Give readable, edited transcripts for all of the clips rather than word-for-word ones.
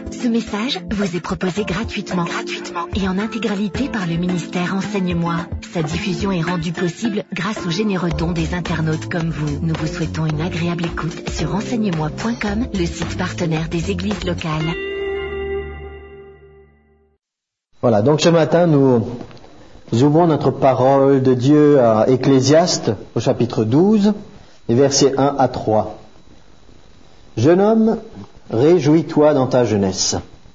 Ce message vous est proposé gratuitement et en intégralité par le ministère Enseigne-moi. Sa diffusion est rendue possible grâce aux généreux dons des internautes comme vous. Nous vous souhaitons une agréable écoute sur enseigne-moi.com, le site partenaire des églises locales. Voilà, donc ce matin, nous ouvrons notre parole de Dieu à Ecclésiaste, au chapitre 12, les versets 1 à 3. Jeune homme, réjouis-toi dans ta jeunesse.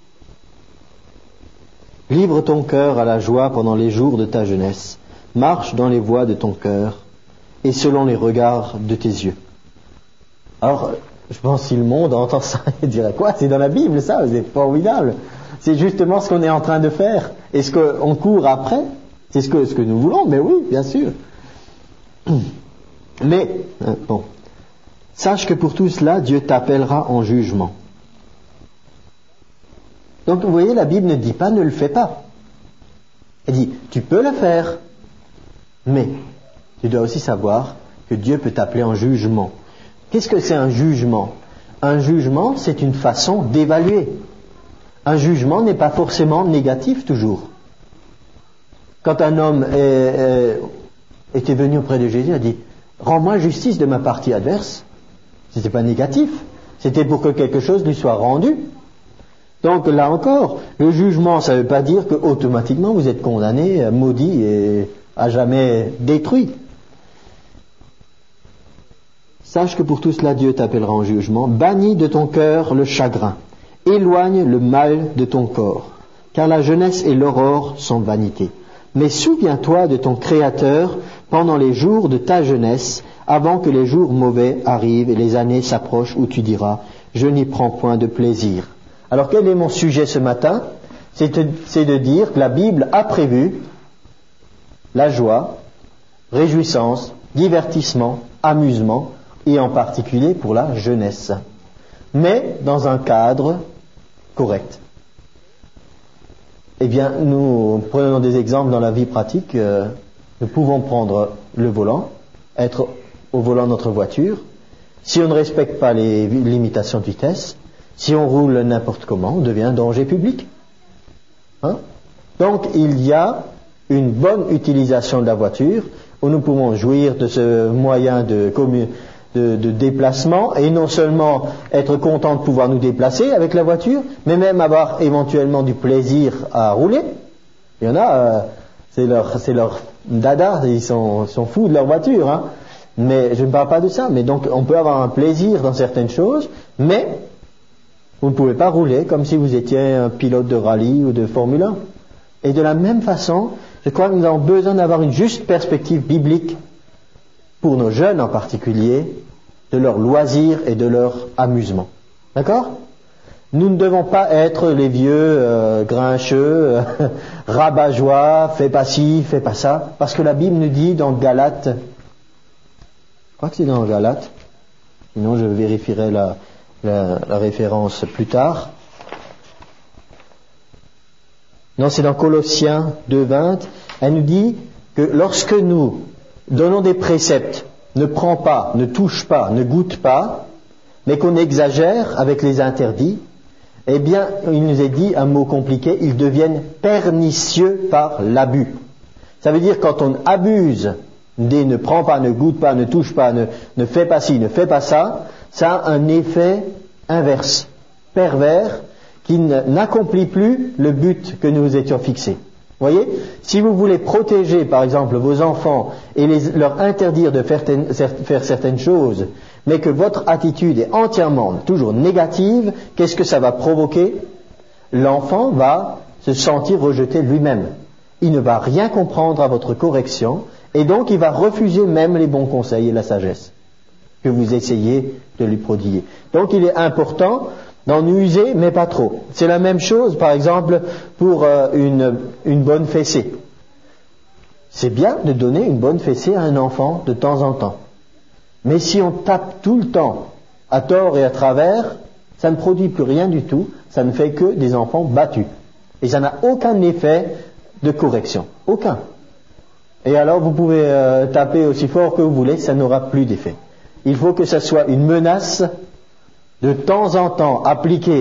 Livre ton cœur à la joie pendant les jours de ta jeunesse. Marche dans les voies de ton cœur et selon les regards de tes yeux. Alors, je pense que si le monde entend ça, il dirait quoi? C'est dans la Bible ça, c'est formidable. C'est justement ce qu'on est en train de faire. Est-ce qu'on court après? C'est ce que nous voulons, mais oui, bien sûr. Mais, bon, sache que pour tout cela, Dieu t'appellera en jugement. Donc, vous voyez, la Bible ne dit pas ne le fais pas. Elle dit, tu peux le faire, mais tu dois aussi savoir que Dieu peut t'appeler en jugement. Qu'est-ce que c'est un jugement? Un jugement, c'est une façon d'évaluer. Un jugement n'est pas forcément négatif toujours. Quand un homme était venu auprès de Jésus, il a dit « Rends-moi justice de ma partie adverse », c'était pas négatif, c'était pour que quelque chose lui soit rendu. Donc là encore, le jugement, ça ne veut pas dire que automatiquement vous êtes condamné, maudit et à jamais détruit. Sache que pour tout cela, Dieu t'appellera en jugement. Bannis de ton cœur le chagrin. Éloigne le mal de ton corps, car la jeunesse et l'aurore sont vanité. Mais souviens-toi de ton Créateur pendant les jours de ta jeunesse, avant que les jours mauvais arrivent et les années s'approchent où tu diras « Je n'y prends point de plaisir ». Alors quel est mon sujet ce matin? C'est de dire que la Bible a prévu la joie, réjouissance, divertissement, amusement, et en particulier pour la jeunesse, mais dans un cadre correct. Eh bien, nous prenons des exemples dans la vie pratique. Nous pouvons prendre le volant, être au volant de notre voiture. Si on ne respecte pas les limitations de vitesse, si on roule n'importe comment, on devient un danger public. Donc, il y a une bonne utilisation de la voiture où nous pouvons jouir de ce moyen de déplacement et non seulement être content de pouvoir nous déplacer avec la voiture, mais même avoir éventuellement du plaisir à rouler. Il y en a, c'est leur dada, ils sont fous de leur voiture, mais je ne parle pas de ça. Mais donc on peut avoir un plaisir dans certaines choses, mais vous ne pouvez pas rouler comme si vous étiez un pilote de rallye ou de Formule 1. Et de la même façon, je crois que nous avons besoin d'avoir une juste perspective biblique pour nos jeunes en particulier, de leur loisir et de leur amusement. D'accord? Nous ne devons pas être les vieux grincheux, rabat-joie, fais pas ci, fais pas ça, parce que la Bible nous dit dans Galates, je crois que c'est dans Galates, sinon je vérifierai la référence plus tard. Non, c'est dans Colossiens 2:20, elle nous dit que lorsque nous donnons des préceptes, ne prends pas, ne touche pas, ne goûte pas, mais qu'on exagère avec les interdits, eh bien, il nous est dit un mot compliqué, ils deviennent pernicieux par l'abus. Ça veut dire quand on abuse des ne prends pas, ne goûte pas, ne touche pas, ne fais pas ci, ne fais pas ça, ça a un effet inverse, pervers, qui n'accomplit plus le but que nous étions fixés. Voyez, si vous voulez protéger, par exemple, vos enfants et leur interdire de faire certaines choses, mais que votre attitude est entièrement, toujours négative, qu'est-ce que ça va provoquer? L'enfant va se sentir rejeté lui-même. Il ne va rien comprendre à votre correction, et donc il va refuser même les bons conseils et la sagesse que vous essayez de lui prodiguer. Donc il est important d'en user, mais pas trop. C'est la même chose, par exemple, pour une bonne fessée. C'est bien de donner une bonne fessée à un enfant de temps en temps. Mais si on tape tout le temps, à tort et à travers, ça ne produit plus rien du tout, ça ne fait que des enfants battus. Et ça n'a aucun effet de correction. Aucun. Et alors vous pouvez taper aussi fort que vous voulez, ça n'aura plus d'effet. Il faut que ça soit une menace de temps en temps appliquée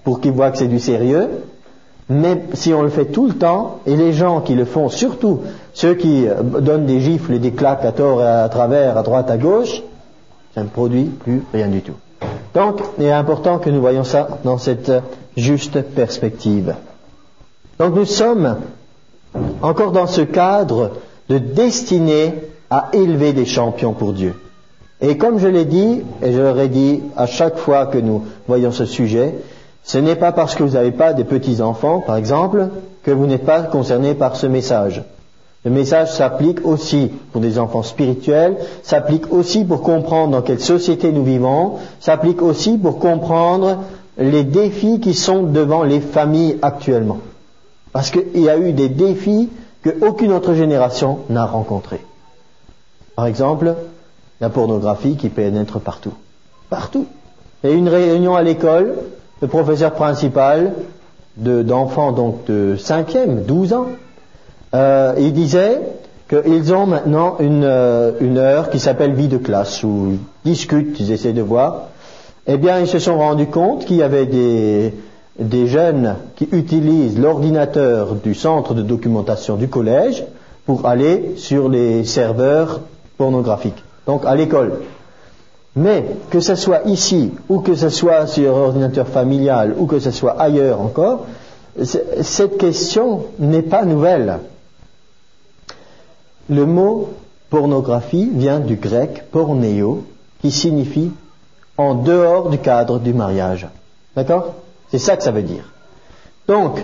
pour qu'ils voient que c'est du sérieux. Mais si on le fait tout le temps, et les gens qui le font, surtout ceux qui donnent des gifles et des claques à tort et à travers, à droite, à gauche, ça ne produit plus rien du tout. Donc, il est important que nous voyions ça dans cette juste perspective. Donc nous sommes encore dans ce cadre de destinée à élever des champions pour Dieu. Et comme je l'ai dit, et je l'aurais dit à chaque fois que nous voyons ce sujet, ce n'est pas parce que vous n'avez pas des petits-enfants, par exemple, que vous n'êtes pas concerné par ce message. Le message s'applique aussi pour des enfants spirituels, s'applique aussi pour comprendre dans quelle société nous vivons, s'applique aussi pour comprendre les défis qui sont devant les familles actuellement. Parce qu'il y a eu des défis qu'aucune autre génération n'a rencontrés. Par exemple, la pornographie qui pénètre partout. Partout. Il y a eu une réunion à l'école, le professeur principal d'enfants donc de 5e, 12 ans, il disait qu'ils ont maintenant une heure qui s'appelle vie de classe, où ils discutent, ils essaient de voir. Eh bien, ils se sont rendus compte qu'il y avait des jeunes qui utilisent l'ordinateur du centre de documentation du collège pour aller sur les serveurs pornographiques, donc à l'école. Mais que ce soit ici, ou que ce soit sur ordinateur familial, ou que ce soit ailleurs encore, cette question n'est pas nouvelle. Le mot pornographie vient du grec pornéo, qui signifie en dehors du cadre du mariage. D'accord ? C'est ça que ça veut dire. Donc,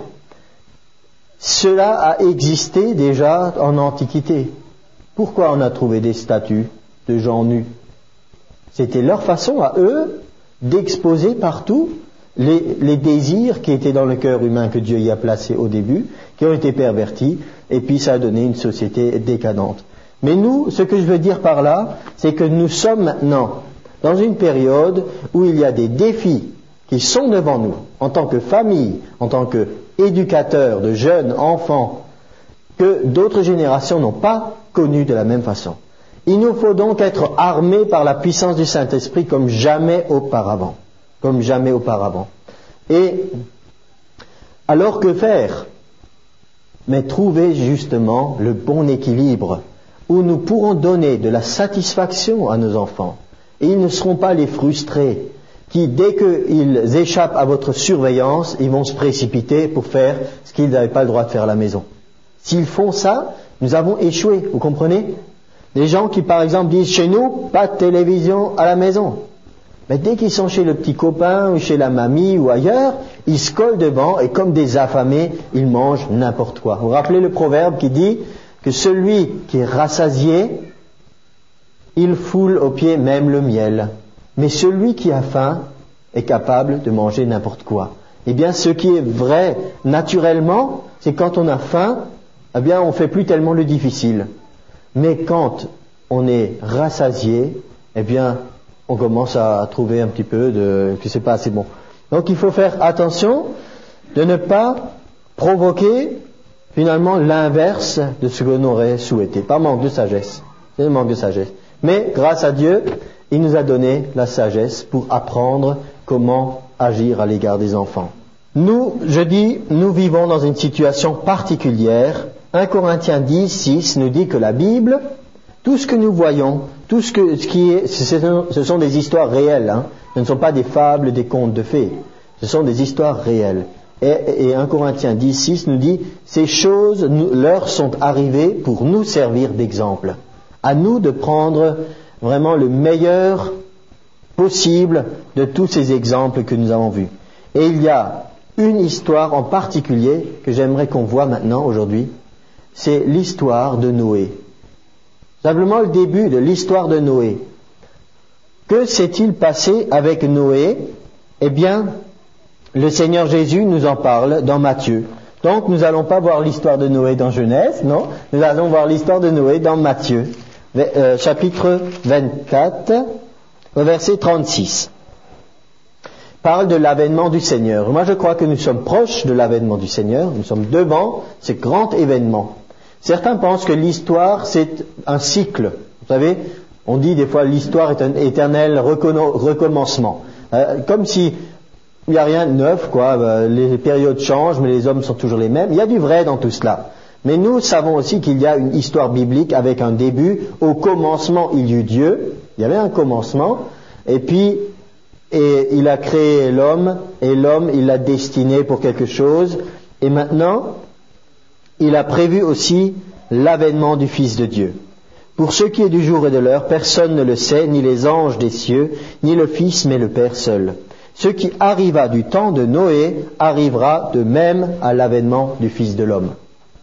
cela a existé déjà en Antiquité. Pourquoi on a trouvé des statues de gens nus ? C'était leur façon à eux d'exposer partout les désirs qui étaient dans le cœur humain que Dieu y a placés au début, qui ont été pervertis, et puis ça a donné une société décadente. Mais nous, ce que je veux dire par là, c'est que nous sommes maintenant dans une période où il y a des défis qui sont devant nous, en tant que famille, en tant qu'éducateurs de jeunes enfants, que d'autres générations n'ont pas connus de la même façon. Il nous faut donc être armés par la puissance du Saint-Esprit comme jamais auparavant. Comme jamais auparavant. Et alors que faire ? Mais trouver justement le bon équilibre où nous pourrons donner de la satisfaction à nos enfants. Et ils ne seront pas les frustrés qui, dès qu'ils échappent à votre surveillance, ils vont se précipiter pour faire ce qu'ils n'avaient pas le droit de faire à la maison. S'ils font ça, nous avons échoué, vous comprenez ? Des gens qui, par exemple, disent chez nous, pas de télévision à la maison. Mais dès qu'ils sont chez le petit copain ou chez la mamie ou ailleurs, ils se collent devant et comme des affamés, ils mangent n'importe quoi. Vous vous rappelez le proverbe qui dit que celui qui est rassasié, il foule aux pieds même le miel. Mais celui qui a faim est capable de manger n'importe quoi. Eh bien, ce qui est vrai naturellement, c'est quand on a faim, eh bien, on fait plus tellement le difficile. Mais quand on est rassasié, eh bien, on commence à trouver un petit peu que c'est pas assez bon. Donc, il faut faire attention de ne pas provoquer finalement l'inverse de ce que l'on aurait souhaité. Par manque de sagesse. C'est le manque de sagesse. Mais, grâce à Dieu, il nous a donné la sagesse pour apprendre comment agir à l'égard des enfants. Nous vivons dans une situation particulière. 1 Corinthiens 10, 6 nous dit que la Bible, tout ce que nous voyons, ce sont des histoires réelles, hein. Ce ne sont pas des fables, des contes de fées. Ce sont des histoires réelles. Et 1 Corinthiens 10, 6 nous dit, ces choses leur sont arrivées pour nous servir d'exemple. À nous de prendre vraiment le meilleur possible de tous ces exemples que nous avons vus. Et il y a une histoire en particulier que j'aimerais qu'on voit maintenant, aujourd'hui. C'est l'histoire de Noé. Simplement le début de l'histoire de Noé. Que s'est-il passé avec Noé ? Eh bien, le Seigneur Jésus nous en parle dans Matthieu. Donc, nous n'allons pas voir l'histoire de Noé dans Genèse, non ? Nous allons voir l'histoire de Noé dans Matthieu, chapitre 24, verset 36. Parle de l'avènement du Seigneur. Moi, je crois que nous sommes proches de l'avènement du Seigneur. Nous sommes devant ce grand événement. Certains pensent que l'histoire, c'est un cycle. Vous savez, on dit des fois l'histoire est un éternel recommencement. Comme si il n'y a rien de neuf, quoi. Les périodes changent, mais les hommes sont toujours les mêmes. Il y a du vrai dans tout cela. Mais nous savons aussi qu'il y a une histoire biblique avec un début. Au commencement, il y eut Dieu. Il y avait un commencement. Et puis, il a créé l'homme. Et l'homme, il l'a destiné pour quelque chose. Et maintenant, il a prévu aussi l'avènement du Fils de Dieu. Pour ce qui est du jour et de l'heure, personne ne le sait, ni les anges des cieux, ni le Fils, mais le Père seul. Ce qui arriva du temps de Noé arrivera de même à l'avènement du Fils de l'homme. D'accord ?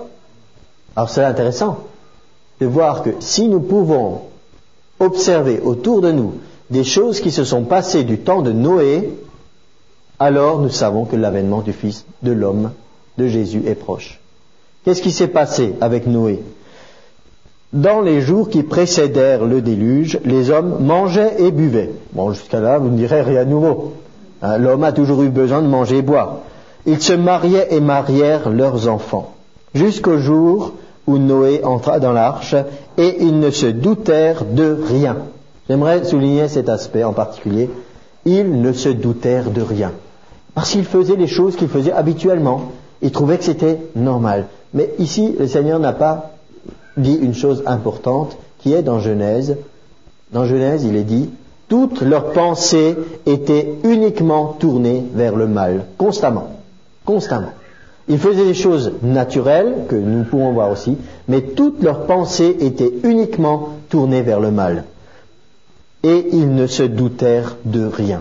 Alors c'est intéressant de voir que si nous pouvons observer autour de nous des choses qui se sont passées du temps de Noé, alors nous savons que l'avènement du Fils de l'homme, de Jésus, est proche. Qu'est-ce qui s'est passé avec Noé ? Dans les jours qui précédèrent le déluge, les hommes mangeaient et buvaient. Bon, jusqu'à là, vous ne direz rien de nouveau. L'homme a toujours eu besoin de manger et boire. Ils se mariaient et marièrent leurs enfants, jusqu'au jour où Noé entra dans l'arche, et ils ne se doutèrent de rien. J'aimerais souligner cet aspect en particulier. Ils ne se doutèrent de rien. Parce qu'ils faisaient les choses qu'ils faisaient habituellement. Ils trouvaient que c'était normal. Mais ici, le Seigneur n'a pas dit une chose importante qui est dans Genèse. Dans Genèse, il est dit, toutes leurs pensées étaient uniquement tournées vers le mal, constamment. Ils faisaient des choses naturelles, que nous pouvons voir aussi, mais toutes leurs pensées étaient uniquement tournées vers le mal. Et ils ne se doutèrent de rien.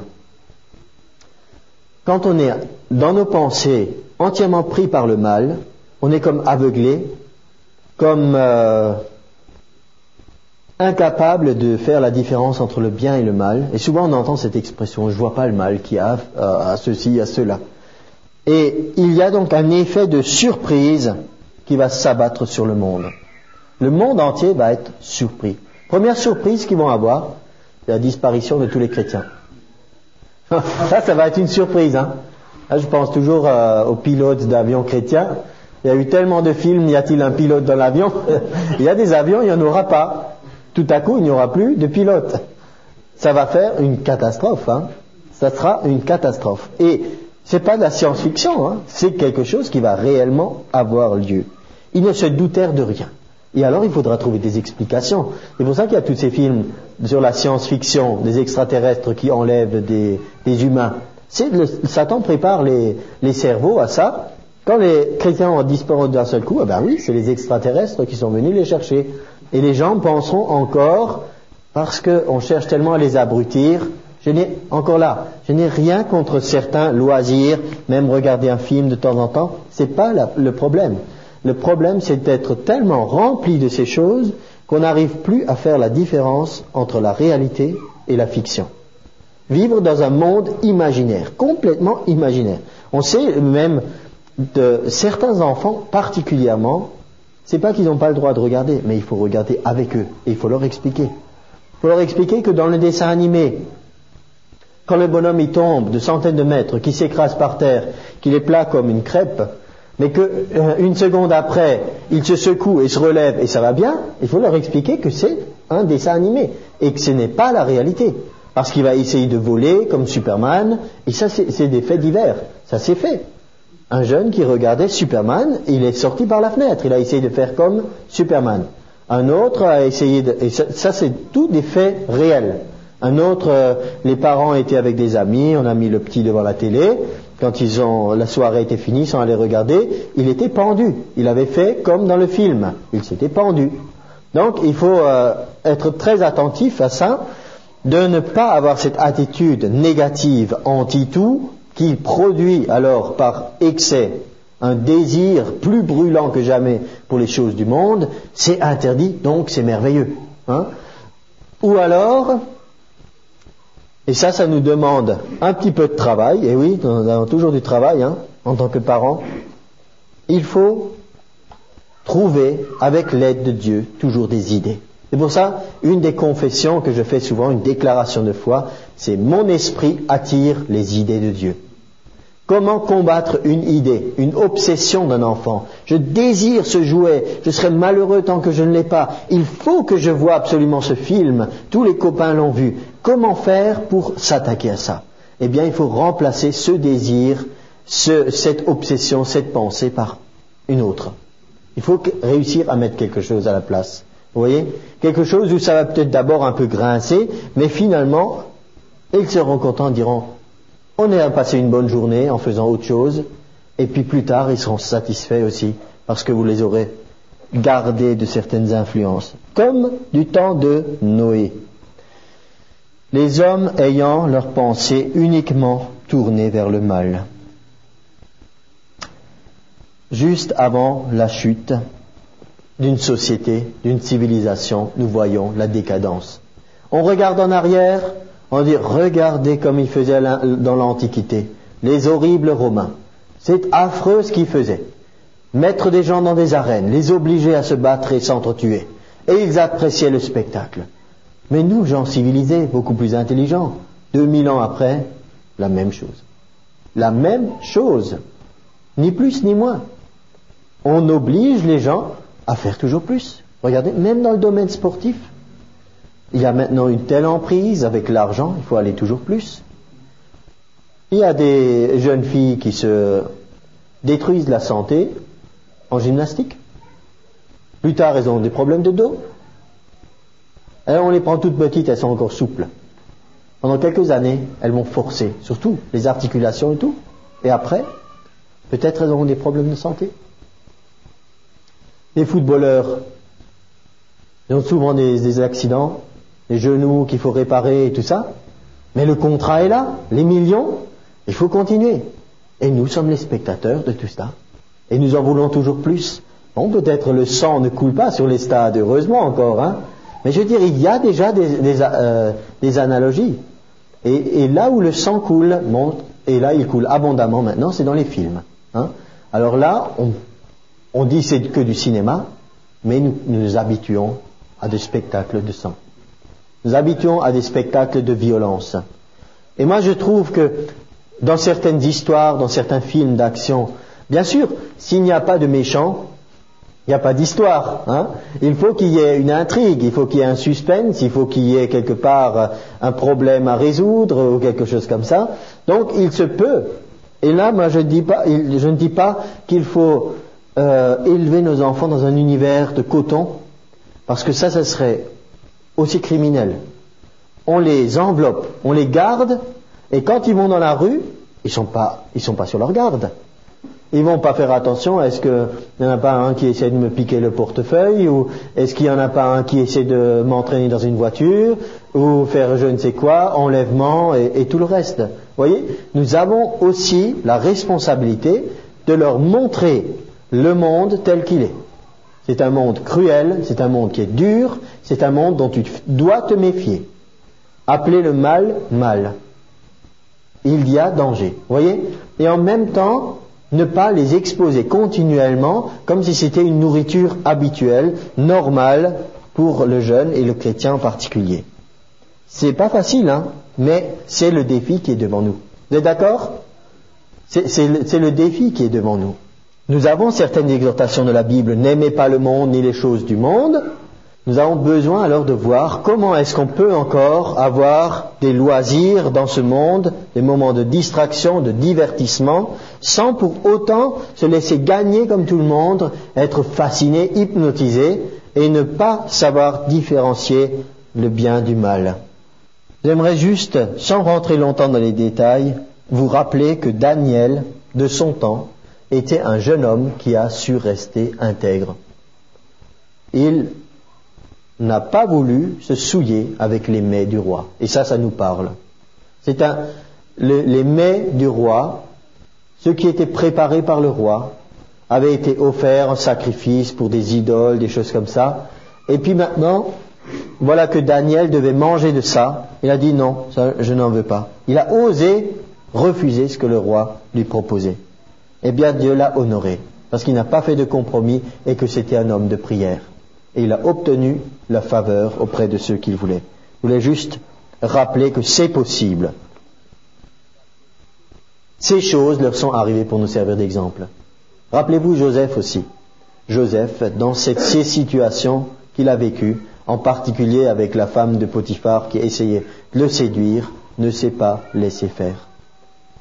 Quand on est dans nos pensées entièrement pris par le mal, on est comme aveuglé, comme incapable de faire la différence entre le bien et le mal. Et souvent on entend cette expression, je vois pas le mal qu'il y a à ceci, à cela. Et il y a donc un effet de surprise qui va s'abattre sur le monde. Le monde entier va être surpris. Première surprise qu'ils vont avoir, c'est la disparition de tous les chrétiens. Ça va être une surprise. Là, je pense toujours aux pilotes d'avions chrétiens. Il y a eu tellement de films, y a-t-il un pilote dans l'avion ? Il y a des avions, il n'y en aura pas. Tout à coup, il n'y aura plus de pilote. Ça va faire une catastrophe. Ça sera une catastrophe. Et c'est pas de la science-fiction, c'est quelque chose qui va réellement avoir lieu. Ils ne se doutèrent de rien. Et alors, il faudra trouver des explications. C'est pour ça qu'il y a tous ces films sur la science-fiction, des extraterrestres qui enlèvent des humains. Satan prépare les cerveaux à ça. Quand les chrétiens ont disparu d'un seul coup, oui, c'est les extraterrestres qui sont venus les chercher. Et les gens penseront encore, parce qu'on cherche tellement à les abrutir, je n'ai rien contre certains loisirs, même regarder un film de temps en temps, c'est pas le problème. Le problème, c'est d'être tellement rempli de ces choses qu'on n'arrive plus à faire la différence entre la réalité et la fiction. Vivre dans un monde imaginaire, complètement imaginaire. On sait même de certains enfants particulièrement, c'est pas qu'ils n'ont pas le droit de regarder, mais il faut regarder avec eux et il faut leur expliquer. Il faut leur expliquer que dans le dessin animé, quand le bonhomme il tombe de centaines de mètres, qu'il s'écrase par terre, qu'il est plat comme une crêpe, mais qu'une seconde après, il se secoue et se relève et ça va bien, il faut leur expliquer que c'est un dessin animé et que ce n'est pas la réalité. Parce qu'il va essayer de voler comme Superman, et ça c'est des faits divers, ça c'est fait. Un jeune qui regardait Superman, il est sorti par la fenêtre, il a essayé de faire comme Superman. Un autre a essayé et ça c'est tout des faits réels. Un autre, les parents étaient avec des amis, on a mis le petit devant la télé, quand la soirée était finie, sans aller regarder, il était pendu. Il avait fait comme dans le film, il s'était pendu. Donc il faut être très attentif à ça, de ne pas avoir cette attitude négative anti-tout, qui produit alors par excès un désir plus brûlant que jamais pour les choses du monde, c'est interdit, donc c'est merveilleux. Ou alors, et ça nous demande un petit peu de travail, et oui, nous avons toujours du travail en tant que parents, il faut trouver, avec l'aide de Dieu, toujours des idées. C'est pour ça, une des confessions que je fais souvent, une déclaration de foi, c'est « Mon esprit attire les idées de Dieu ». Comment combattre une idée, une obsession d'un enfant ? Je désire ce jouet, je serai malheureux tant que je ne l'ai pas. Il faut que je voie absolument ce film, tous les copains l'ont vu. Comment faire pour s'attaquer à ça ? eh bien il faut remplacer ce désir, cette obsession, cette pensée par une autre. Il faut réussir à mettre quelque chose à la place. Vous voyez ? Quelque chose où ça va peut-être d'abord un peu grincer, mais finalement, ils seront contents, diront, on a passé une bonne journée en faisant autre chose, et puis plus tard, ils seront satisfaits aussi, parce que vous les aurez gardés de certaines influences. Comme du temps de Noé. Les hommes ayant leurs pensées uniquement tournées vers le mal. Juste avant la chute d'une société, d'une civilisation, nous voyons la décadence. On regarde en arrière, on dit, regardez comme ils faisaient dans l'Antiquité, les horribles Romains. C'est affreux ce qu'ils faisaient. Mettre des gens dans des arènes, les obliger à se battre et s'entretuer. Et ils appréciaient le spectacle. Mais nous, gens civilisés, beaucoup plus intelligents, 2000 ans après, la même chose. La même chose. Ni plus ni moins. On oblige les gens à faire toujours plus. Regardez, même dans le domaine sportif, il y a maintenant une telle emprise avec l'argent, il faut aller toujours plus. Il y a des jeunes filles qui se détruisent la santé en gymnastique. Plus tard, elles ont des problèmes de dos. Alors on les prend toutes petites, elles sont encore souples. Pendant quelques années, elles vont forcer, surtout les articulations et tout. Et après, peut-être elles auront des problèmes de santé. Les footballeurs, ils ont souvent des accidents, les genoux qu'il faut réparer et tout ça. Mais le contrat est là, les millions, il faut continuer. Et nous sommes les spectateurs de tout ça. Et nous en voulons toujours plus. Bon, peut-être le sang ne coule pas sur les stades, heureusement encore, hein. Mais je veux dire, il y a déjà des analogies. Et là où le sang coule, et là il coule abondamment maintenant, c'est dans les films. Hein. Alors là, on dit c'est que du cinéma, mais nous nous habituons à des spectacles de sang. Nous habituons à des spectacles de violence. Et moi je trouve que dans certaines histoires, dans certains films d'action, bien sûr, s'il n'y a pas de méchants, il n'y a pas d'histoire. Hein. Il faut qu'il y ait une intrigue, il faut qu'il y ait un suspense, il faut qu'il y ait quelque part un problème à résoudre ou quelque chose comme ça. Donc il se peut. Et là, moi je ne dis pas qu'il faut élever nos enfants dans un univers de coton, parce que ça serait aussi criminel. On les enveloppe, on les garde, et quand ils vont dans la rue, ils sont pas sur leur garde. Ils vont pas faire attention, est-ce qu'il n'y en a pas un qui essaie de me piquer le portefeuille, ou est-ce qu'il n'y en a pas un qui essaie de m'entraîner dans une voiture, ou faire je ne sais quoi, enlèvement et tout le reste. Vous voyez, nous avons aussi la responsabilité de leur montrer le monde tel qu'il est. C'est un monde cruel, c'est un monde qui est dur, c'est un monde dont tu dois te méfier. Appeler le mal, mal. Il y a danger. Vous voyez ? Et en même temps, ne pas les exposer continuellement comme si c'était une nourriture habituelle, normale pour le jeune et le chrétien en particulier. C'est pas facile, hein, mais c'est le défi qui est devant nous. Vous êtes d'accord ? C'est le défi qui est devant nous. Nous avons certaines exhortations de la Bible, n'aimez pas le monde ni les choses du monde. Nous avons besoin alors de voir comment est-ce qu'on peut encore avoir des loisirs dans ce monde, des moments de distraction, de divertissement, sans pour autant se laisser gagner comme tout le monde, être fasciné, hypnotisé, et ne pas savoir différencier le bien du mal. J'aimerais juste, sans rentrer longtemps dans les détails, vous rappeler que Daniel, de son temps, était un jeune homme qui a su rester intègre. Il n'a pas voulu se souiller avec les mets du roi. Et ça nous parle. Les mets du roi, ce qui était préparé par le roi, avait été offert en sacrifice pour des idoles, des choses comme ça. Et puis maintenant, voilà que Daniel devait manger de ça. Il a dit non, ça, je n'en veux pas. Il a osé refuser ce que le roi lui proposait. Eh bien, Dieu l'a honoré, parce qu'il n'a pas fait de compromis et que c'était un homme de prière. Et il a obtenu la faveur auprès de ceux qu'il voulait. Je voulais juste rappeler que c'est possible. Ces choses leur sont arrivées pour nous servir d'exemple. Rappelez-vous Joseph aussi. Joseph, dans ces situations qu'il a vécues, en particulier avec la femme de Potiphar qui essayait de le séduire, ne s'est pas laissé faire.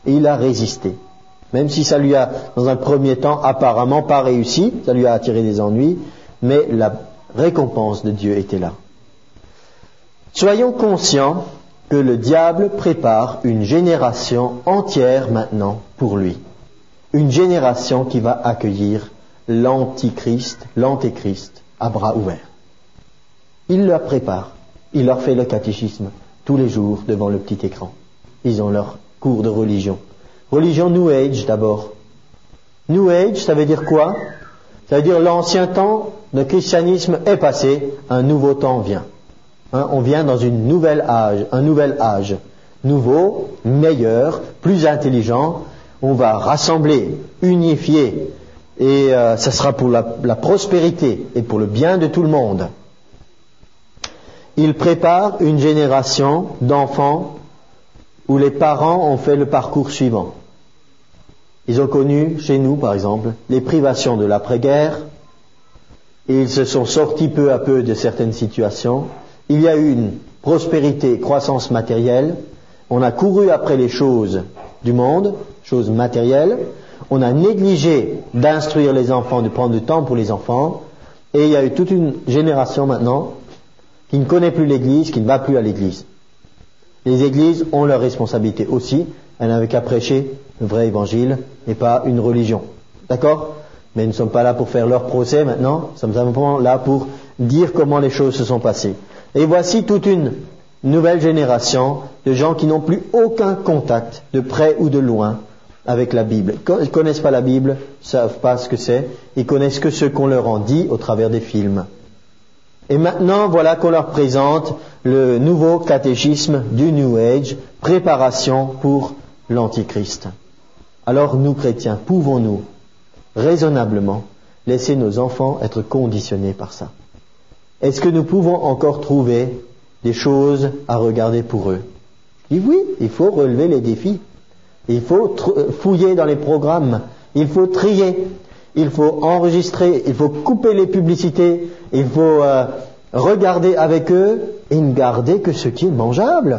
Et il a résisté. Même si ça lui a, dans un premier temps, apparemment pas réussi, ça lui a attiré des ennuis, mais la récompense de Dieu était là. Soyons conscients que le diable prépare une génération entière maintenant pour lui. Une génération qui va accueillir l'antéchrist à bras ouverts. Il la prépare. Il leur fait le catéchisme tous les jours devant le petit écran. Ils ont leur cours de religion. Religion New Age d'abord. New Age, ça veut dire quoi? Ça veut dire l'ancien temps, le christianisme est passé, un nouveau temps vient. On vient dans un nouvel âge. Nouveau, meilleur, plus intelligent. On va rassembler, unifier, et ça sera pour la prospérité et pour le bien de tout le monde. Il prépare une génération d'enfants où les parents ont fait le parcours suivant. Ils ont connu, chez nous par exemple, les privations de l'après-guerre, et ils se sont sortis peu à peu de certaines situations. Il y a eu une prospérité, croissance matérielle, on a couru après les choses du monde, choses matérielles, on a négligé d'instruire les enfants, de prendre du temps pour les enfants, et il y a eu toute une génération maintenant qui ne connaît plus l'Église, qui ne va plus à l'Église. Les Églises ont leur responsabilité aussi, elles n'avaient qu'à prêcher le vrai évangile et pas une religion. D'accord? Mais nous ne sommes pas là pour faire leur procès maintenant, nous sommes simplement là pour dire comment les choses se sont passées. Et voici toute une nouvelle génération de gens qui n'ont plus aucun contact, de près ou de loin, avec la Bible. Ils ne connaissent pas la Bible, ne savent pas ce que c'est, ils connaissent que ce qu'on leur en dit au travers des films. Et maintenant, voilà qu'on leur présente le nouveau catéchisme du New Age, préparation pour l'Antichrist. Alors nous, chrétiens, pouvons-nous raisonnablement laisser nos enfants être conditionnés par ça? Est-ce que nous pouvons encore trouver des choses à regarder pour eux? Je dis oui, il faut relever les défis. Il faut fouiller dans les programmes. Il faut trier. Il faut enregistrer. Il faut couper les publicités. Il faut regarder avec eux et ne garder que ce qui est mangeable.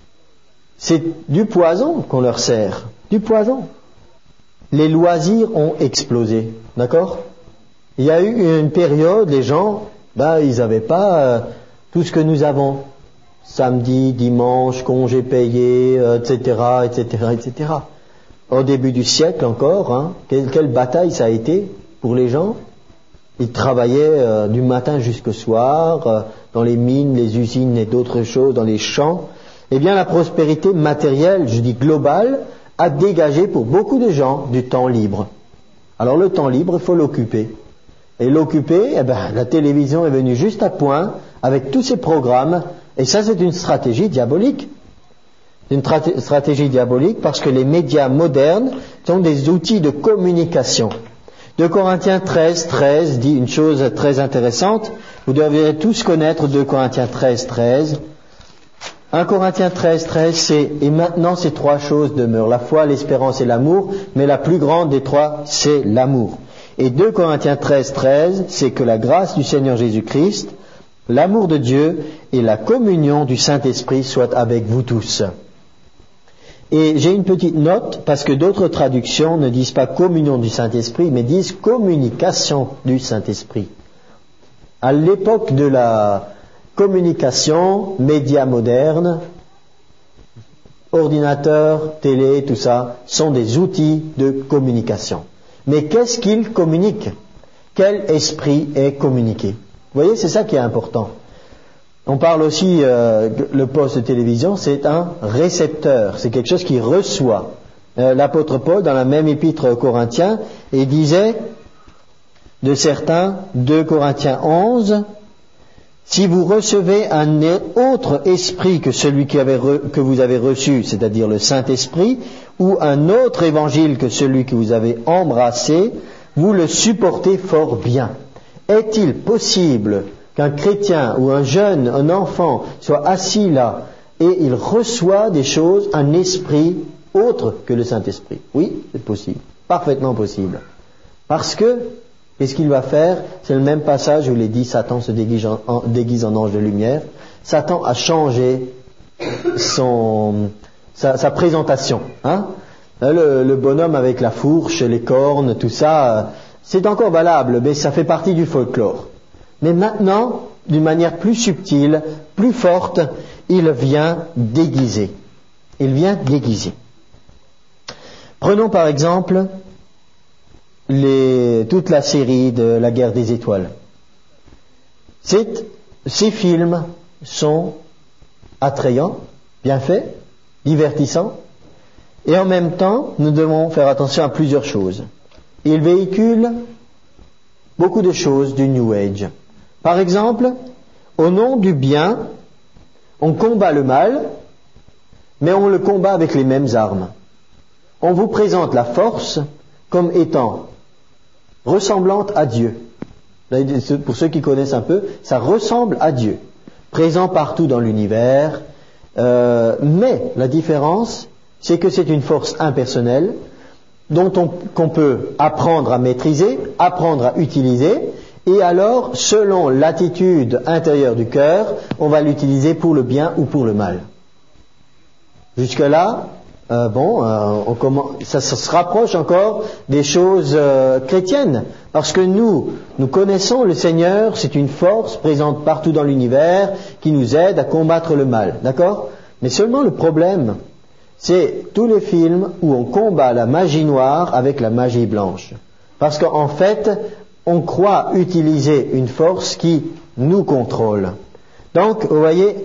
C'est du poison qu'on leur sert. Du poison. Les loisirs ont explosé. D'accord? Il y a eu une période, les gens, ils n'avaient pas tout ce que nous avons. Samedi, dimanche, congé payé, etc., etc., etc. Au début du siècle encore, quelle bataille ça a été pour les gens. Ils travaillaient du matin jusqu'au soir, dans les mines, les usines et d'autres choses, dans les champs. Eh bien, la prospérité matérielle, je dis globale, a dégagé pour beaucoup de gens du temps libre. Alors le temps libre, il faut l'occuper. Et l'occuper, la télévision est venue juste à point avec tous ces programmes. Et ça, c'est une stratégie diabolique. Une stratégie diabolique parce que les médias modernes sont des outils de communication. 2 Corinthiens 13 dit une chose très intéressante. Vous devriez tous connaître 2 Corinthiens 13. 1 Corinthiens 13, c'est « Et maintenant ces 3 choses demeurent, la foi, l'espérance et l'amour, mais la plus grande des 3, c'est l'amour. » Et 2 Corinthiens 13, c'est que la grâce du Seigneur Jésus-Christ, l'amour de Dieu et la communion du Saint-Esprit soient avec vous tous. Et j'ai une petite note, parce que d'autres traductions ne disent pas communion du Saint-Esprit, mais disent communication du Saint-Esprit. À l'époque de la communication, médias modernes, ordinateurs, télé, tout ça, sont des outils de communication. Mais qu'est-ce qu'ils communiquent? Quel esprit est communiqué? Vous voyez, c'est ça qui est important. On parle aussi, le poste de télévision, c'est un récepteur, c'est quelque chose qui reçoit. L'apôtre Paul, dans la même épître aux Corinthiens, il disait de certains, 2 Corinthiens 11, si vous recevez un autre esprit que celui que vous avez reçu, c'est-à-dire le Saint-Esprit, ou un autre évangile que celui que vous avez embrassé, vous le supportez fort bien. Est-il possible qu'un chrétien ou un jeune, un enfant, soit assis là et il reçoit des choses, un esprit autre que le Saint-Esprit? Oui, c'est possible, parfaitement possible. Parce que, qu'est-ce qu'il va faire? C'est le même passage où il est dit Satan se déguise en ange de lumière. Satan a changé sa présentation. Le bonhomme avec la fourche, les cornes, tout ça, c'est encore valable, mais ça fait partie du folklore. Mais maintenant, d'une manière plus subtile, plus forte, il vient déguiser. Il vient déguiser. Prenons par exemple toute la série de la Guerre des Étoiles. Ces films sont attrayants, bien faits, divertissants, et en même temps, nous devons faire attention à plusieurs choses. Ils véhiculent beaucoup de choses du New Age. Par exemple, au nom du bien, on combat le mal, mais on le combat avec les mêmes armes. On vous présente la force comme étant ressemblante à Dieu. Pour ceux qui connaissent un peu, ça ressemble à Dieu, présent partout dans l'univers, mais la différence, c'est que c'est une force impersonnelle qu'on peut apprendre à maîtriser, apprendre à utiliser, et alors, selon l'attitude intérieure du cœur, on va l'utiliser pour le bien ou pour le mal. Jusque-là, ça se rapproche encore des choses chrétiennes, parce que nous connaissons le Seigneur, c'est une force présente partout dans l'univers qui nous aide à combattre le mal, d'accord ? Mais seulement le problème, c'est tous les films où on combat la magie noire avec la magie blanche. Parce qu'en fait, on croit utiliser une force qui nous contrôle. Donc, vous voyez,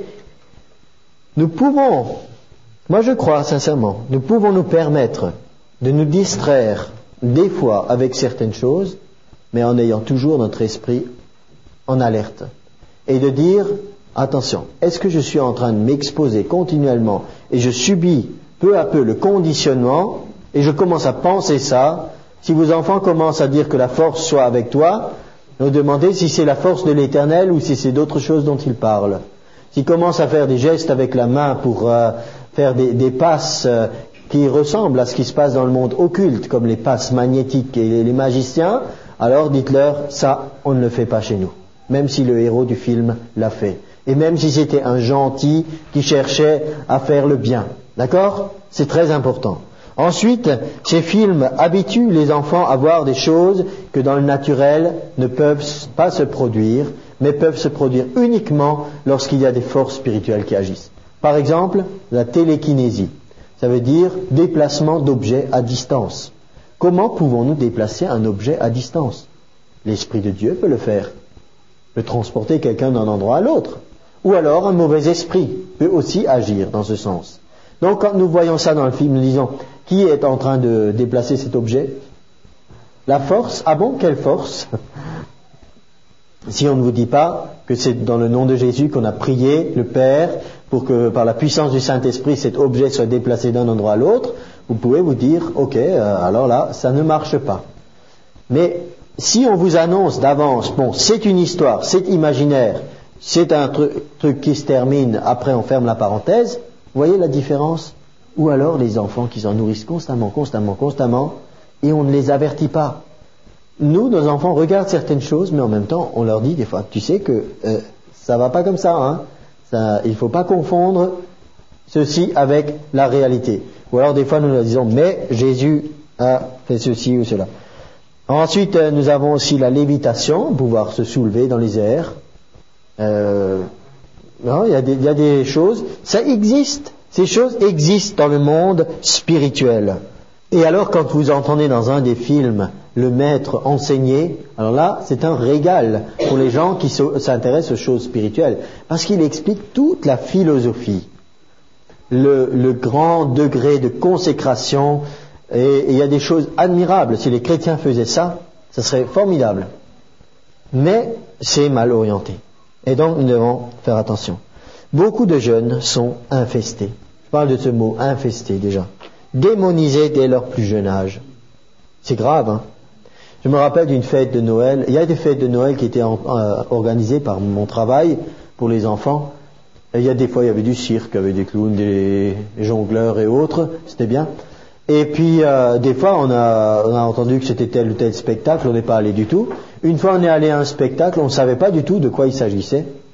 moi je crois sincèrement, nous pouvons nous permettre de nous distraire des fois avec certaines choses, mais en ayant toujours notre esprit en alerte. Et de dire, attention, est-ce que je suis en train de m'exposer continuellement et je subis peu à peu le conditionnement et je commence à penser ça. Si vos enfants commencent à dire que la force soit avec toi, vous demandez si c'est la force de l'Éternel ou si c'est d'autres choses dont ils parlent. S'ils commencent à faire des gestes avec la main pour faire des passes qui ressemblent à ce qui se passe dans le monde occulte, comme les passes magnétiques et les magiciens, alors dites-leur, ça, on ne le fait pas chez nous. Même si le héros du film l'a fait. Et même si c'était un gentil qui cherchait à faire le bien. D'accord ? C'est très important. Ensuite, ces films habituent les enfants à voir des choses que dans le naturel ne peuvent pas se produire, mais peuvent se produire uniquement lorsqu'il y a des forces spirituelles qui agissent. Par exemple, la télékinésie. Ça veut dire déplacement d'objets à distance. Comment pouvons-nous déplacer un objet à distance ? L'Esprit de Dieu peut le faire. Peut transporter quelqu'un d'un endroit à l'autre. Ou alors un mauvais esprit peut aussi agir dans ce sens. Donc quand nous voyons ça dans le film, nous disons, qui est en train de déplacer cet objet ? La force ? Ah bon, quelle force ? Si on ne vous dit pas que c'est dans le nom de Jésus qu'on a prié le Père pour que par la puissance du Saint-Esprit cet objet soit déplacé d'un endroit à l'autre, vous pouvez vous dire, ok, alors là, ça ne marche pas. Mais si on vous annonce d'avance, bon, c'est une histoire, c'est imaginaire, c'est un truc qui se termine, après on ferme la parenthèse, vous voyez la différence ? Ou alors les enfants qui s'en nourrissent constamment, et on ne les avertit pas. Nous, nos enfants regardent certaines choses, mais en même temps, on leur dit des fois, tu sais que ça va pas comme ça, hein. Il ne faut pas confondre ceci avec la réalité. Ou alors des fois, nous leur disons, mais Jésus a fait ceci ou cela. Ensuite, nous avons aussi la lévitation, pouvoir se soulever dans les airs. Non, il y a des choses, ça existe. Ces choses existent dans le monde spirituel. Et alors, quand vous entendez dans un des films le maître enseigner, alors là, c'est un régal pour les gens qui s'intéressent aux choses spirituelles, parce qu'il explique toute la philosophie, le grand degré de consécration, et il y a des choses admirables. Si les chrétiens faisaient ça, ça serait formidable. Mais c'est mal orienté. Et donc, nous devons faire attention. Beaucoup de jeunes sont infestés. Je parle de ce mot, infestés déjà. Démonisés dès leur plus jeune âge. C'est grave, hein. Je me rappelle d'une fête de Noël. Il y a des fêtes de Noël qui étaient organisées par mon travail pour les enfants. Et il y a des fois, il y avait du cirque, avec des clowns, des jongleurs et autres. C'était bien. Et puis, des fois, on a entendu que c'était tel ou tel spectacle. On n'est pas allé du tout. Une fois, on est allé à un spectacle. On ne savait pas du tout de quoi il s'agissait.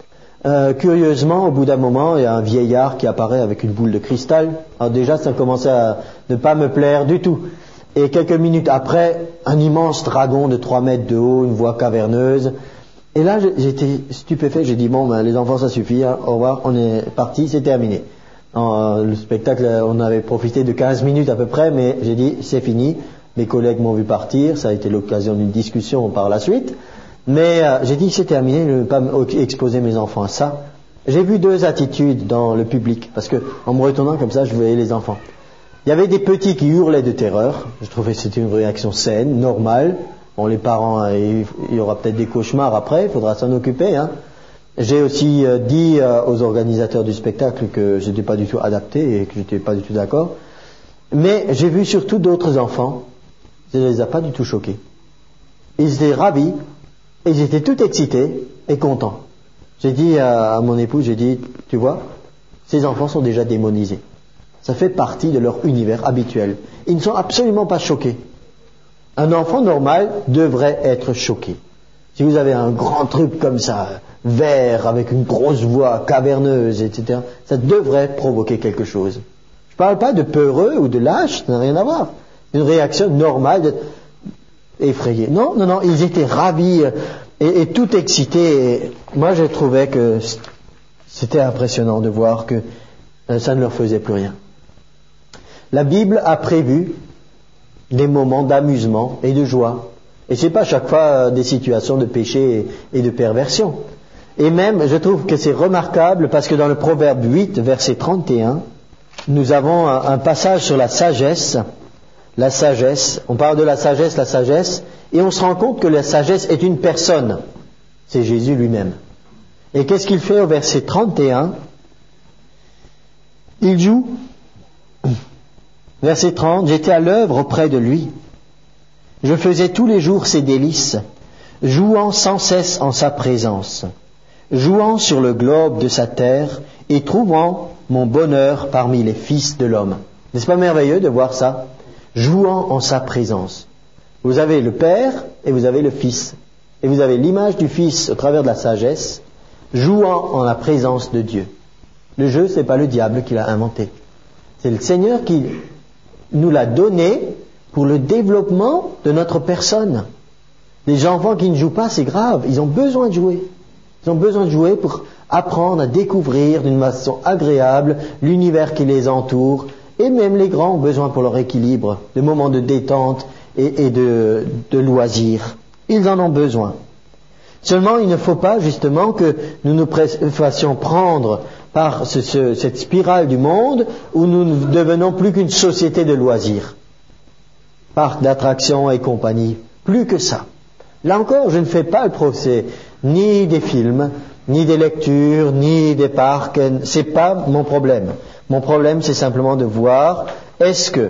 Curieusement, au bout d'un moment, il y a un vieillard qui apparaît avec une boule de cristal. Alors déjà, ça commençait à ne pas me plaire du tout. Et quelques minutes après, un immense dragon de 3 mètres de haut, une voix caverneuse. Et là, j'étais stupéfait. J'ai dit, bon, ben, les enfants, ça suffit. Hein, au revoir, on est parti, c'est terminé. Le spectacle, on avait profité de 15 minutes à peu près, mais j'ai dit, c'est fini. Mes collègues m'ont vu partir. Ça a été l'occasion d'une discussion par la suite. Mais j'ai dit, c'est terminé, je ne veux pas exposer mes enfants à ça. J'ai vu 2 attitudes dans le public, parce que en me retournant comme ça, je voyais les enfants. Il y avait des petits qui hurlaient de terreur. Je trouvais que c'était une réaction saine, normale. Bon, les parents, il y aura peut-être des cauchemars après, il faudra s'en occuper. Hein. J'ai aussi dit aux organisateurs du spectacle que je n'étais pas du tout adapté et que je n'étais pas du tout d'accord. Mais j'ai vu surtout d'autres enfants, ça ne les a pas du tout choqués. Ils étaient ravis. Et ils étaient tout excités et contents. J'ai dit à mon épouse, j'ai dit, tu vois, ces enfants sont déjà démonisés. Ça fait partie de leur univers habituel. Ils ne sont absolument pas choqués. Un enfant normal devrait être choqué. Si vous avez un grand truc comme ça, vert, avec une grosse voix caverneuse, etc., ça devrait provoquer quelque chose. Je ne parle pas de peureux ou de lâche, ça n'a rien à voir. Une réaction normale effrayés. Non, ils étaient ravis et tout excités. Et moi, je trouvais que c'était impressionnant de voir que ça ne leur faisait plus rien. La Bible a prévu des moments d'amusement et de joie. Et c'est pas chaque fois des situations de péché et de perversion. Et même, je trouve que c'est remarquable parce que dans le Proverbe 8, verset 31, nous avons un passage sur la sagesse. La sagesse, on parle de la sagesse, et on se rend compte que la sagesse est une personne. C'est Jésus lui-même. Et qu'est-ce qu'il fait au verset 31 ? Il joue. Verset 30, j'étais à l'œuvre auprès de lui. Je faisais tous les jours ses délices, jouant sans cesse en sa présence, jouant sur le globe de sa terre et trouvant mon bonheur parmi les fils de l'homme. N'est-ce pas merveilleux de voir ça ? Jouant en sa présence. Vous avez le Père et vous avez le Fils. Et vous avez l'image du Fils au travers de la sagesse, jouant en la présence de Dieu. Le jeu, ce n'est pas le diable qui l'a inventé. C'est le Seigneur qui nous l'a donné pour le développement de notre personne. Les enfants qui ne jouent pas, c'est grave. Ils ont besoin de jouer. Ils ont besoin de jouer pour apprendre à découvrir d'une façon agréable l'univers qui les entoure. Et même les grands ont besoin pour leur équilibre, de moments de détente et de loisirs. Ils en ont besoin. Seulement, il ne faut pas justement que nous nous fassions prendre par cette spirale du monde où nous ne devenons plus qu'une société de loisirs. Parc d'attractions et compagnie. Plus que ça. Là encore, je ne fais pas le procès ni des films, ni des lectures, ni des parcs. C'est pas mon problème. Mon problème, c'est simplement de voir, est-ce que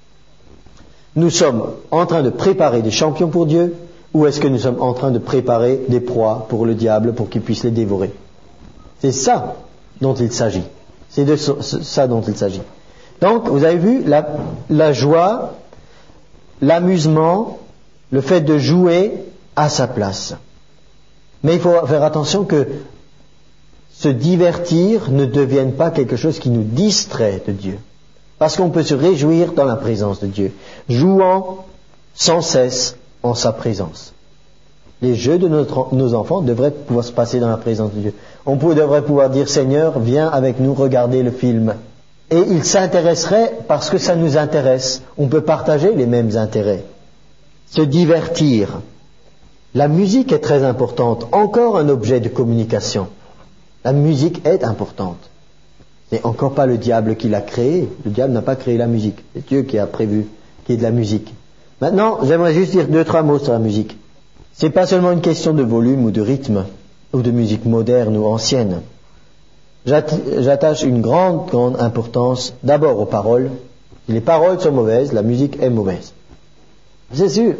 nous sommes en train de préparer des champions pour Dieu, ou est-ce que nous sommes en train de préparer des proies pour le diable pour qu'il puisse les dévorer ? C'est ça dont il s'agit. C'est de ça dont il s'agit. Donc, vous avez vu la joie, l'amusement, le fait de jouer à sa place. Mais il faut faire attention que se divertir ne devienne pas quelque chose qui nous distrait de Dieu. Parce qu'on peut se réjouir dans la présence de Dieu, jouant sans cesse en sa présence. Les jeux de nos enfants devraient pouvoir se passer dans la présence de Dieu. On devrait pouvoir dire, Seigneur, viens avec nous regarder le film. Et ils s'intéresseraient parce que ça nous intéresse. On peut partager les mêmes intérêts. Se divertir. La musique est très importante. Encore un objet de communication. La musique est importante. C'est encore pas le diable qui l'a créée. Le diable n'a pas créé la musique. C'est Dieu qui a prévu qu'il y ait de la musique. Maintenant, j'aimerais juste dire 2-3 mots sur la musique. C'est pas seulement une question de volume ou de rythme, ou de musique moderne ou ancienne. J'attache une grande importance d'abord aux paroles. Si les paroles sont mauvaises, la musique est mauvaise. C'est sûr.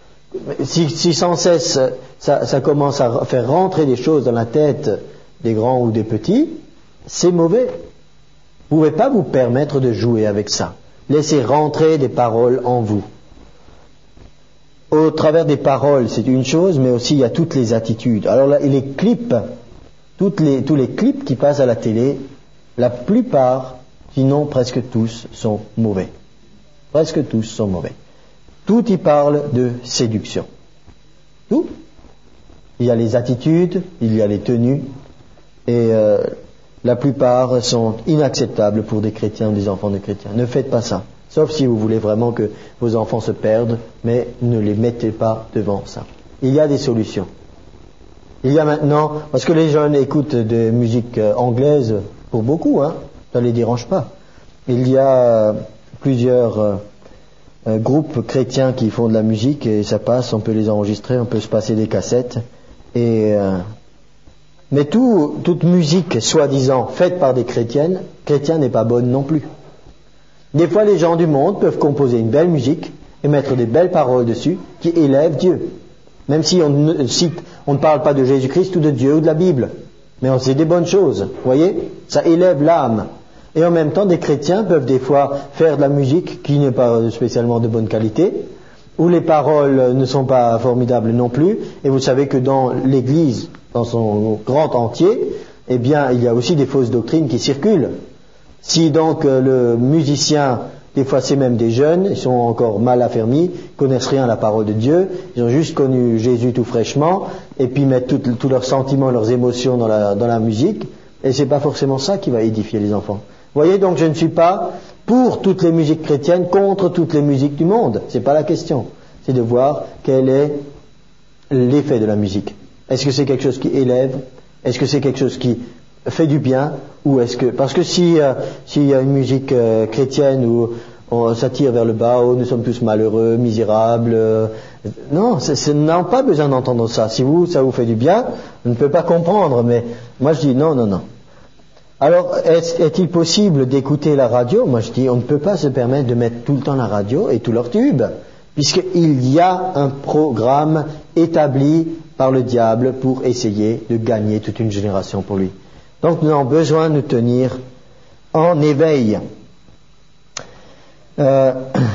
Si sans cesse ça commence à faire rentrer des choses dans la tête des grands ou des petits, c'est mauvais. Vous ne pouvez pas vous permettre de jouer avec ça. Laissez rentrer des paroles en vous. Au travers des paroles, c'est une chose, mais aussi il y a toutes les attitudes. Alors là, les clips tous les clips qui passent à la télé, la plupart, sinon presque tous, sont mauvais. Presque tous sont mauvais. Tout y parle de séduction. Tout. Il y a les attitudes, il y a les tenues, et la plupart sont inacceptables pour des chrétiens ou des enfants de chrétiens. Ne faites pas ça. Sauf si vous voulez vraiment que vos enfants se perdent, mais ne les mettez pas devant ça. Il y a des solutions. Il y a maintenant, parce que les jeunes écoutent des musiques anglaises pour beaucoup, ça ne les dérange pas. Il y a plusieurs groupes chrétiens qui font de la musique et ça passe, on peut les enregistrer, on peut se passer des cassettes. Mais toute musique soi-disant faite par des chrétiens n'est pas bonne non plus. Des fois, les gens du monde peuvent composer une belle musique et mettre des belles paroles dessus qui élèvent Dieu. Même si on ne parle pas de Jésus-Christ ou de Dieu ou de la Bible. Mais c'est des bonnes choses, vous voyez? Ça élève l'âme. Et en même temps, des chrétiens peuvent des fois faire de la musique qui n'est pas spécialement de bonne qualité, où les paroles ne sont pas formidables non plus. Et vous savez que dans l'Église, dans son grand entier, eh bien, il y a aussi des fausses doctrines qui circulent. Si donc le musicien, des fois c'est même des jeunes, ils sont encore mal affermis, connaissent rien à la parole de Dieu, ils ont juste connu Jésus tout fraîchement, et puis mettent tous leurs sentiments, leurs émotions dans la musique, et c'est pas forcément ça qui va édifier les enfants. Vous voyez, donc je ne suis pas pour toutes les musiques chrétiennes contre toutes les musiques du monde. C'est pas la question. C'est de voir quel est l'effet de la musique. Est-ce que c'est quelque chose qui élève? Est-ce que c'est quelque chose qui fait du bien? Ou est-ce que parce que s'il y a une musique chrétienne où on s'attire vers le bas, nous sommes tous malheureux, misérables, non, n'a pas besoin d'entendre ça. Si ça vous fait du bien, on ne peut pas comprendre. Mais moi je dis non. Alors, est-il possible d'écouter la radio? Moi je dis, on ne peut pas se permettre de mettre tout le temps la radio et tous leurs tubes, puisqu'il y a un programme établi par le diable pour essayer de gagner toute une génération pour lui. Donc nous avons besoin de nous tenir en éveil. La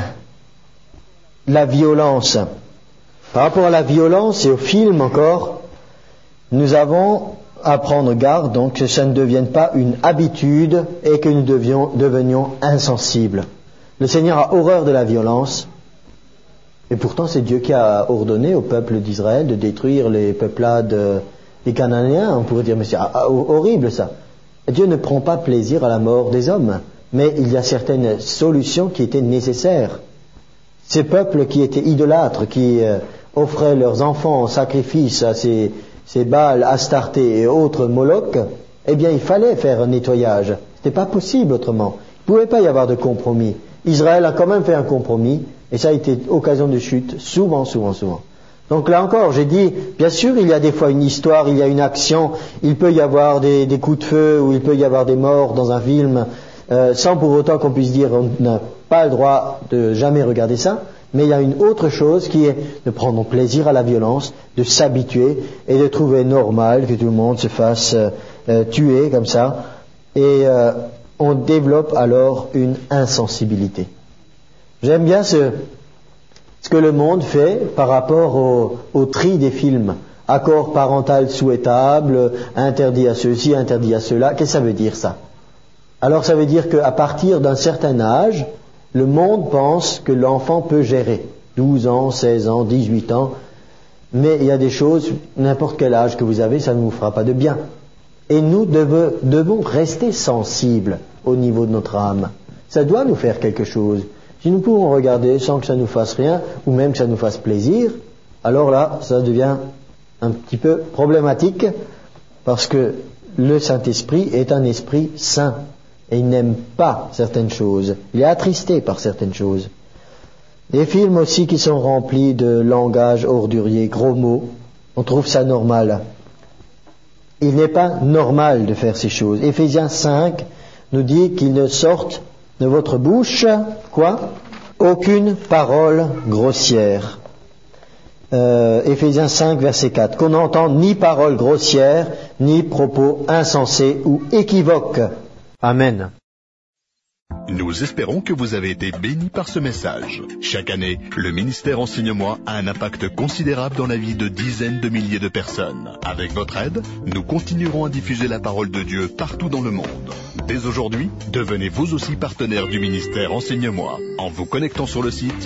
violence. Par rapport à la violence et au film encore, nous avons à prendre garde donc que ça ne devienne pas une habitude et que nous devenions insensibles. Le Seigneur a horreur de la violence et pourtant c'est Dieu qui a ordonné au peuple d'Israël de détruire les peuplades des Cananéens. On pourrait dire mais c'est horrible ça. Dieu ne prend pas plaisir à la mort des hommes, mais il y a certaines solutions qui étaient nécessaires. Ces peuples qui étaient idolâtres, qui offraient leurs enfants en sacrifice à ces Baal, Astarté et autres Moloch, eh bien il fallait faire un nettoyage. C'était pas possible autrement. Il ne pouvait pas y avoir de compromis. Israël a quand même fait un compromis et ça a été occasion de chute souvent. Donc là encore, j'ai dit, bien sûr, il y a des fois une histoire, il y a une action, il peut y avoir des coups de feu ou il peut y avoir des morts dans un film, sans pour autant qu'on puisse dire on n'a pas le droit de jamais regarder ça. Mais il y a une autre chose qui est de prendre plaisir à la violence, de s'habituer et de trouver normal que tout le monde se fasse tuer comme ça. Et on développe alors une insensibilité. J'aime bien ce que le monde fait par rapport au tri des films. Accord parental souhaitable, interdit à ceci, interdit à cela. Qu'est-ce que ça veut dire ça? Alors ça veut dire qu'à partir d'un certain âge, le monde pense que l'enfant peut gérer 12 ans, 16 ans, 18 ans, mais il y a des choses, n'importe quel âge que vous avez, ça ne vous fera pas de bien. Et nous devons rester sensibles au niveau de notre âme. Ça doit nous faire quelque chose. Si nous pouvons regarder sans que ça nous fasse rien, ou même que ça nous fasse plaisir, alors là, ça devient un petit peu problématique, parce que le Saint-Esprit est un esprit saint. Et il n'aime pas certaines choses. Il est attristé par certaines choses. Des films aussi qui sont remplis de langage ordurier, gros mots, on trouve ça normal. Il n'est pas normal de faire ces choses. Éphésiens 5 nous dit qu'il ne sorte de votre bouche, aucune parole grossière. Éphésiens 5, verset 4. Qu'on n'entende ni parole grossière, ni propos insensés ou équivoques. Amen. Nous espérons que vous avez été bénis par ce message. Chaque année, le ministère Enseigne-moi a un impact considérable dans la vie de dizaines de milliers de personnes. Avec votre aide, nous continuerons à diffuser la parole de Dieu partout dans le monde. Dès aujourd'hui, devenez vous aussi partenaire du ministère Enseigne-moi en vous connectant sur le site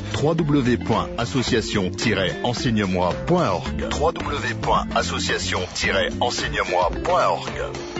www.association-enseigne-moi.org. www.association-enseigne-moi.org.